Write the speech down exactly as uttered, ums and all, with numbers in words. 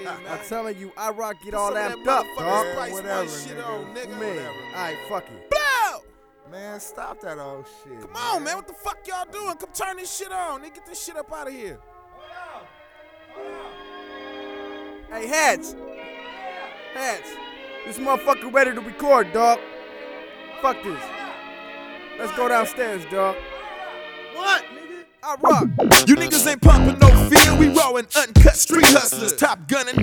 I'm telling you, I rock get all Some of amped that up, motherfucking dog. Spice Whatever, One shit nigga. on, nigga. Man, alright, fuck it. Blow! Man, stop that old shit. Come on, man. What the fuck y'all doing? Come turn this shit on. Nigga, get this shit up out of here. Hey, Hats. Hats. This motherfucker ready to record, dog. Fuck this. Let's go downstairs, dog. What, nigga? I rock. You niggas ain't pumping no fear. We rolling uncut street hustlers. Top gunning.